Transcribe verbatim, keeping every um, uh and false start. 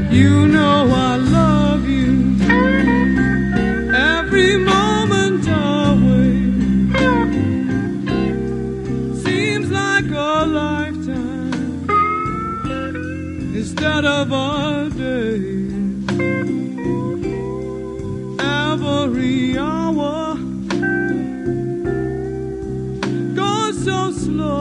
You know I love you every moment away. Seems like a lifetime instead of a day. Every hour goes so slow.